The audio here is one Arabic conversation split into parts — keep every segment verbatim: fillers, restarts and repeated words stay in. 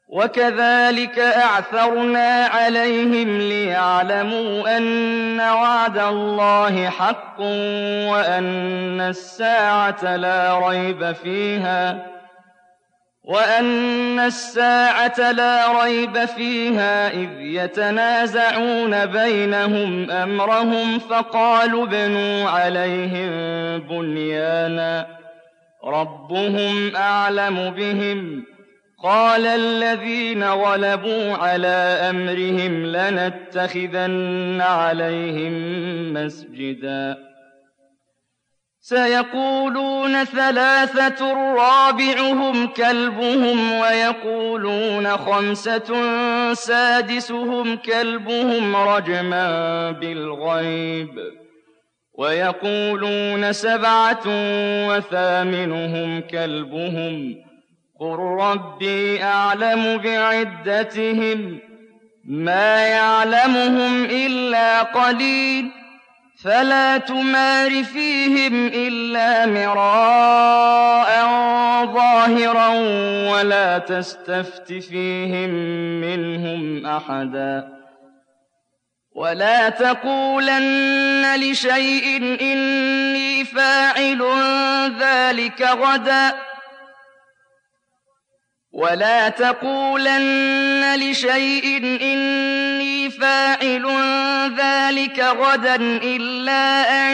وكذلك أعثرنا عليهم ليعلموا أن وعد الله حق وأن الساعة لا ريب فيها وأن الساعة لا ريب فيها إذ يتنازعون بينهم أمرهم فقالوا ابنوا عليهم بنيانا ربهم أعلم بهم قال الذين غلبوا على أمرهم لنتخذن عليهم مسجدا سيقولون ثلاثة رابعهم كلبهم ويقولون خمسة سادسهم كلبهم رجما بالغيب ويقولون سبعة وثامنهم كلبهم قل ربي أعلم بعدتهم ما يعلمهم إلا قليل فلا تمار فيهم إلا مراء ظاهرا ولا تستفت فيهم منهم أحدا ولا تقولن لشيء إني فاعل ذلك غدا ولا تقولن لشيء إني فاعل ذلك غدا إلا أن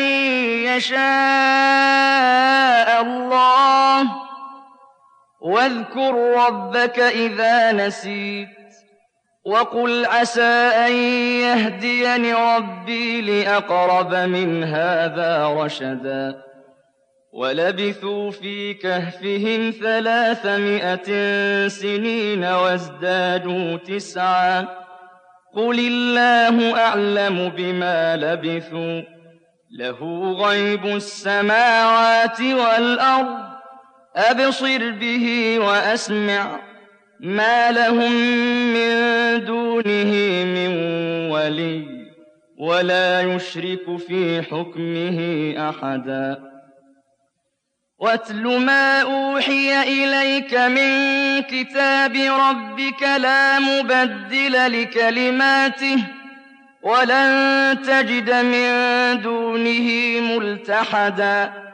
يشاء الله واذكر ربك إذا نسيت وقل عسى أن يهديني ربي لأقرب من هذا رشدا ولبثوا في كهفهم ثلاثمائة سنين وازدادوا تسعا قل الله أعلم بما لبثوا له غيب السماوات والأرض أبصر به وأسمع ما لهم من دونه من ولي ولا يشرك في حكمه أحدا واتل ما أوحي إليك من كتاب ربك لا مبدل لكلماته ولن تجد من دونه ملتحدا